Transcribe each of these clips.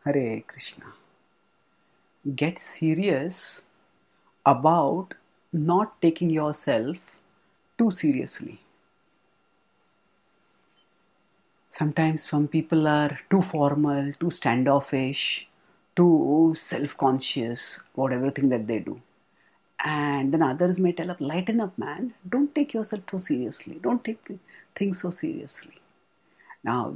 Hare Krishna. Get serious about not taking yourself too seriously. Sometimes some people are too formal, too standoffish, too self conscious about everything that they do. And then others may tell up, lighten up, man. Don't take yourself too seriously. Don't take things so seriously. Now,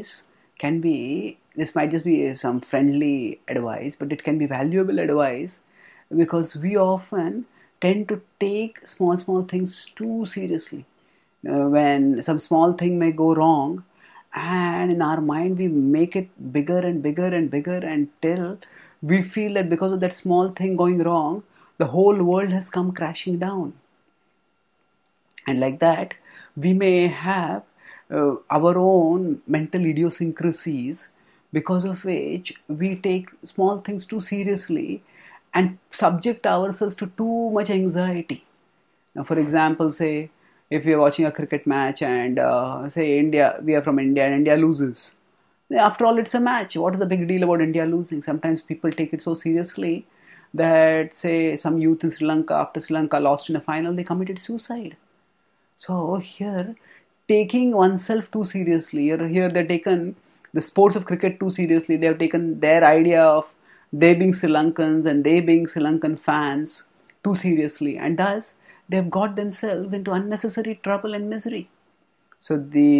this might just be some friendly advice, but it can be valuable advice because we often tend to take small things too seriously. When some small thing may go wrong, and in our mind we make it bigger and bigger and bigger until we feel that because of that small thing going wrong, the whole world has come crashing down. And like that, we may have our own mental idiosyncrasies because of which we take small things too seriously and subject ourselves to too much anxiety. Now, for example, say if we are watching a cricket match and say India, we are from India and India loses. After all, it's a match. What is the big deal about India losing? Sometimes people take it so seriously that, say, some youth in Sri Lanka, after Sri Lanka lost in a final, they committed suicide. So here, taking oneself too seriously, here they've taken the sports of cricket too seriously. They have taken their idea of they being Sri Lankans and they being Sri Lankan fans too seriously, and thus they have got themselves into unnecessary trouble and misery. So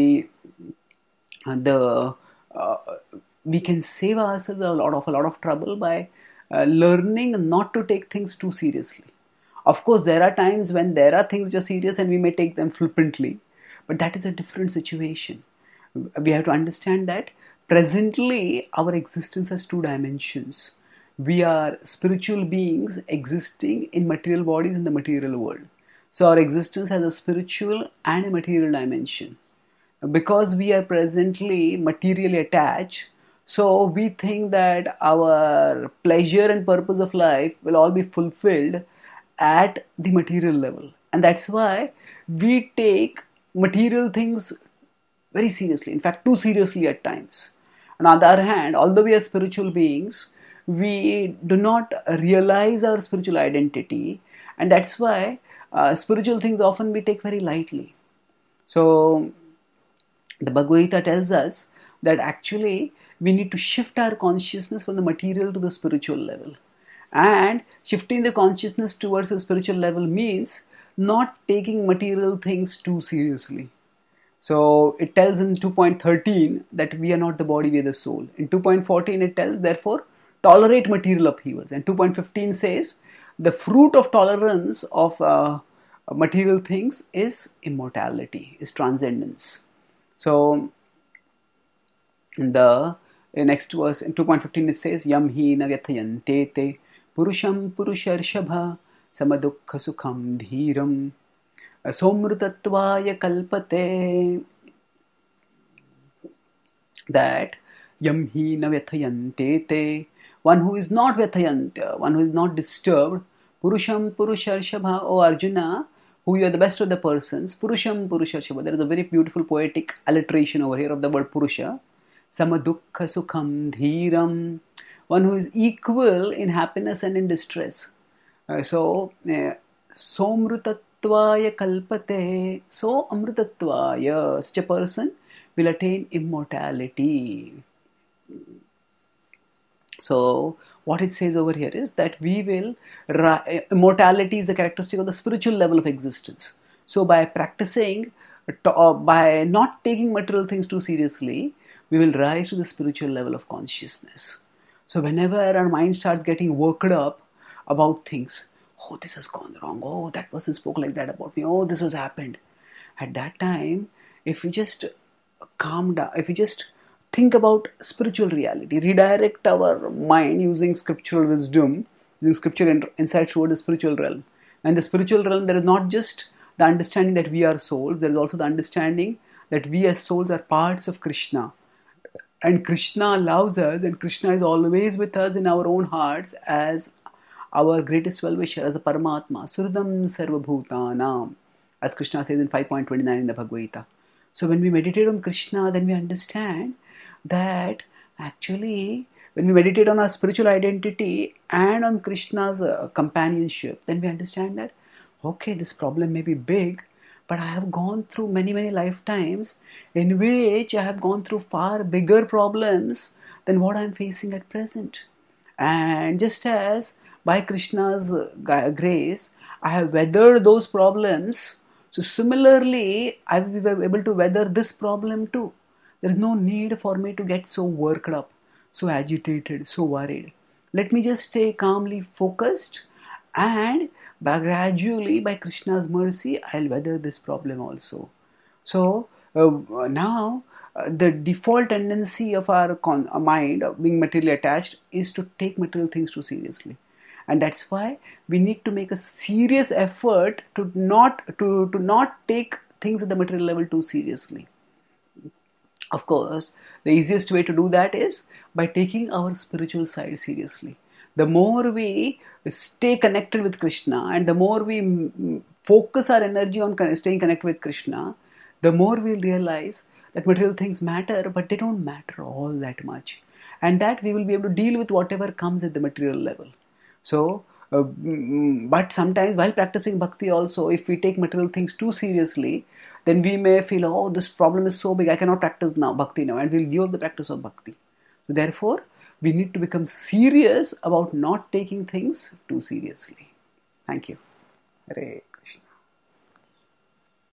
the uh, we can save ourselves a lot of trouble by learning not to take things too seriously. Of course, there are times when there are things just serious and we may take them flippantly, but that is a different situation. We have to understand that presently our existence has two dimensions. We are spiritual beings existing in material bodies in the material world. So our existence has a spiritual and a material dimension. Because we are presently materially attached, so we think that our pleasure and purpose of life will all be fulfilled at the material level, and that's why we take material things very seriously, in fact too seriously at times. On the other hand, although we are spiritual beings, we do not realize our spiritual identity, and that's why spiritual things often we take very lightly. So the Bhagavad Gita tells us that actually we need to shift our consciousness from the material to the spiritual level. And shifting the consciousness towards the spiritual level means not taking material things too seriously. So it tells in 2.13 that we are not the body, we are the soul. In 2.14 it tells, therefore, tolerate material upheavals. And 2.15 says, the fruit of tolerance of material things is immortality, is transcendence. So in the next verse in 2.15 it says yam hi na vyathayante te purusham purusharshabha samadukha sukham dhiram somrutatvaya kalpate, that yam hi na vyathayante te, one who is not vyathayanta, one who is not disturbed, purusham purusharshabha, O Arjuna, who you are the best of the persons, purusham purusharshabha. There is a very beautiful poetic alliteration over here of the word purusha. Samadukha sukham dhiram, one who is equal in happiness and in distress. Somrutatvaya kalpate, so amrutatvaya, such a person will attain immortality. So what it says over here is that immortality is the characteristic of the spiritual level of existence. So by practicing, by not taking material things too seriously, we will rise to the spiritual level of consciousness. So whenever our mind starts getting worked up about things, oh, this has gone wrong, oh, that person spoke like that about me, oh, this has happened. At that time, if we just calm down, if we just think about spiritual reality, redirect our mind using scriptural wisdom, using scriptural insights toward the spiritual realm. And the spiritual realm, there is not just the understanding that we are souls, there is also the understanding that we as souls are parts of Krishna. And Krishna loves us, and Krishna is always with us in our own hearts as our greatest well-wisher, as the Paramatma, Suridam Sarvabhutanam, as Krishna says in 5.29 in the Bhagavad Gita. So when we meditate on Krishna, then we understand that actually when we meditate on our spiritual identity and on Krishna's companionship, then we understand that, okay, this problem may be big, but I have gone through many, many lifetimes in which I have gone through far bigger problems than what I am facing at present. And just as by Krishna's grace, I have weathered those problems, so similarly, I will be able to weather this problem too. There is no need for me to get so worked up, so agitated, so worried. Let me just stay calmly focused, and gradually, by Krishna's mercy, I'll weather this problem also. So now the default tendency of our mind of being materially attached is to take material things too seriously, and that's why we need to make a serious effort to not take things at the material level too seriously. Of course, the easiest way to do that is by taking our spiritual side seriously. The more we stay connected with Krishna and the more we focus our energy on staying connected with Krishna, the more we'll realize that material things matter, but they don't matter all that much. And that we will be able to deal with whatever comes at the material level. So, but sometimes while practicing bhakti also, if we take material things too seriously, then we may feel, oh, this problem is so big, I cannot practice now bhakti now, and we'll give up the practice of bhakti. So therefore, we need to become serious about not taking things too seriously. Thank you. Hare